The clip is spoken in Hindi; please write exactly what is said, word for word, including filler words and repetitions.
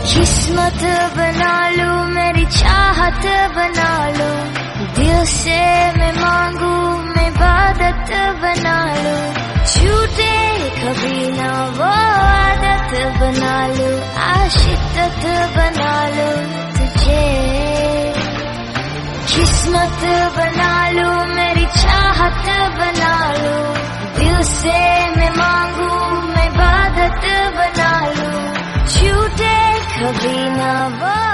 किस्मत बना लो मेरी चाहत बना लो, दिल से मैं मांगू मैं इबादत बना लो, छूटे कभी ना वो आदत बना लो, आशिकत बना लो तुझे। किस्मत बना लो मेरी चाहत बना लो, दिल से मैं मांगू मैं इबादत बना लो, छूटे कभी ना वो